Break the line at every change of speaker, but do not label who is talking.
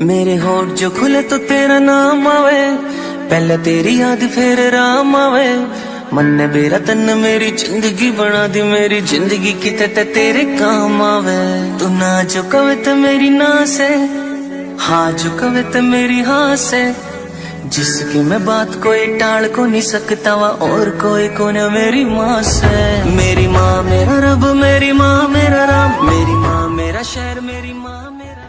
मेरे होठ जो खुले तो तेरा नाम आवे, पहले तेरी याद फिर राम आवे। मन ने मेरा तन मेरी जिंदगी बना दी, मेरी जिंदगी कितने तेरे काम आवे। तू ना जो कवे तो मेरी ना से, हाँ जो कवे तो मेरी हाँ से। जिसकी मैं बात कोई टाल को नहीं सकता वा, और कोई को न मेरी माँ से। मेरी माँ मेरा रब, मेरी माँ मेरा राम, मेरी माँ मेरा शहर, मेरी माँ मेरा